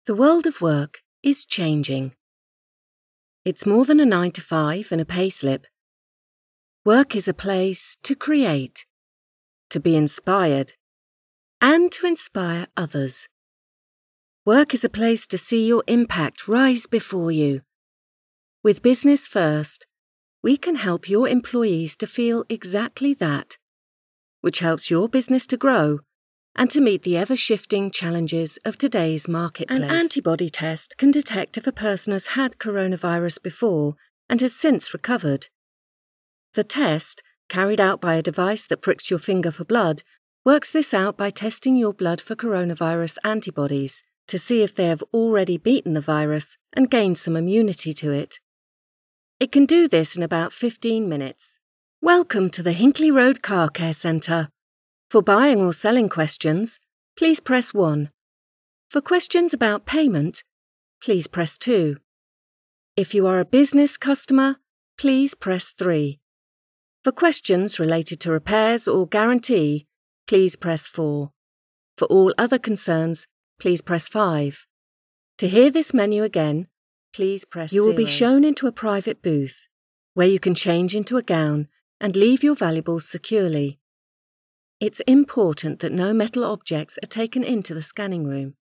The world of work is changing. It's more than a 9 to 5 and a payslip. Work is a place to create, to be inspired, and to inspire others. Work is a place to see your impact rise before you. With Business First, we can help your employees to feel exactly that, which helps your business to grow and to meet the ever-shifting challenges of today's marketplace. An antibody test can detect if a person has had coronavirus before and has since recovered. The test, carried out by a device that pricks your finger for blood, works this out by testing your blood for coronavirus antibodies to see if they have already beaten the virus and gained some immunity to it. It can do this in about 15 minutes. Welcome to the Hinckley Road Car Care Centre. For buying or selling questions, please press 1. For questions about payment, please press 2. If you are a business customer, please press 3. For questions related to repairs or guarantee, please press 4. For all other concerns, please press 5. To hear this menu again, please press 0. You will be shown into a private booth, where you can change into a gown and leave your valuables securely. It's important that no metal objects are taken into the scanning room.